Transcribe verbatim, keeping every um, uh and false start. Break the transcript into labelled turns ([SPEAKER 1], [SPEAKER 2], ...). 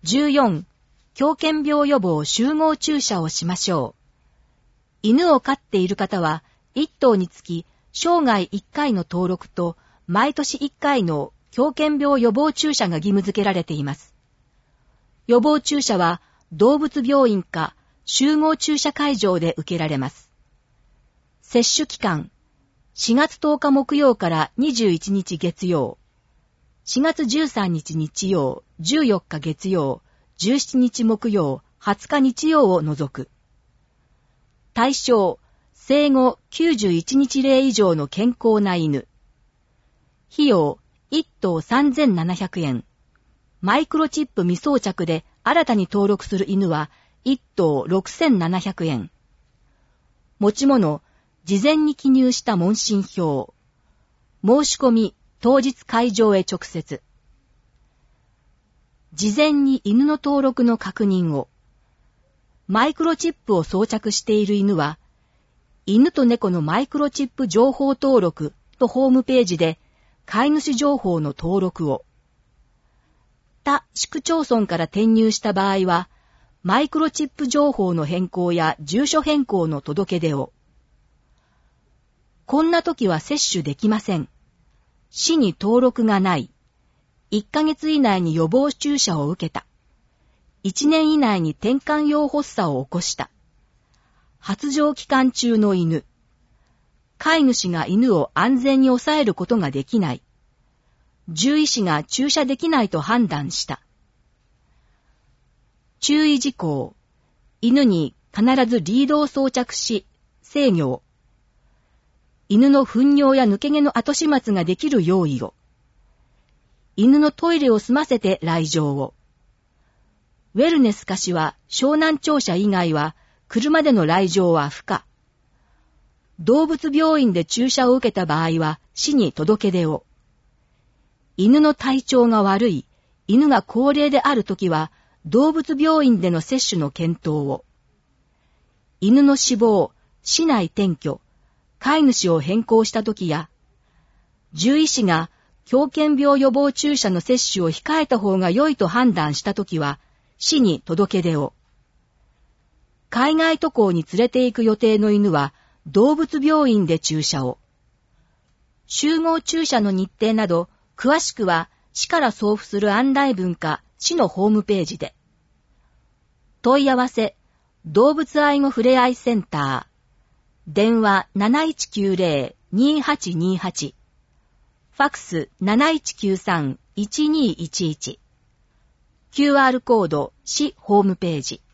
[SPEAKER 1] じゅうよん、狂犬病予防集合注射をしましょう。犬を飼っている方は、いっ頭につき生涯いっかいの登録と毎年いっかいの狂犬病予防注射が義務付けられています。予防注射は動物病院か集合注射会場で受けられます。接種期間、しがつとおか木曜からにじゅういちにち月曜、しがつじゅうさんにち日曜、じゅうよっか月曜、じゅうしちにち木曜、はつか日曜を除く。対象、生後きゅうじゅういちにち例以上の健康な犬。費用、いっ頭さんぜんななひゃくえん。マイクロチップ未装着で新たに登録する犬はいっ頭ろくせんななひゃくえん。持ち物、事前に記入した問診票。申し込み、当日会場へ直接。事前に犬の登録の確認を。マイクロチップを装着している犬は、犬と猫のマイクロチップ情報登録とホームページで飼い主情報の登録を。他市区町村から転入した場合は、マイクロチップ情報の変更や住所変更の届け出を。こんな時は接種できません。市に登録がない。いっかげつ以内に予防注射を受けた。いちねん以内に転換用発作を起こした。発情期間中の犬。飼い主が犬を安全に抑えることができない。獣医師が注射できないと判断した。注意事項。犬に必ずリードを装着し、制御を。犬の糞尿や抜け毛の後始末ができる用意を。犬のトイレを済ませて来場を。ウェルネス科氏は湘南庁舎以外は車での来場は不可。動物病院で注射を受けた場合は市に届け出を。犬の体調が悪い、犬が高齢であるときは動物病院での接種の検討を。犬の死亡、市内転居、飼い主を変更したときや、獣医師が狂犬病予防注射の接種を控えた方が良いと判断したときは、市に届け出を。海外渡航に連れて行く予定の犬は動物病院で注射を。集合注射の日程など、詳しくは市から送付する案内文か市のホームページで。問い合わせ、動物愛護ふれあいセンター。電話 なないちきゅうぜろ にはちにはち。ファックス なないちきゅうさん いちにいちいち。キューアール コード、市ホームページ。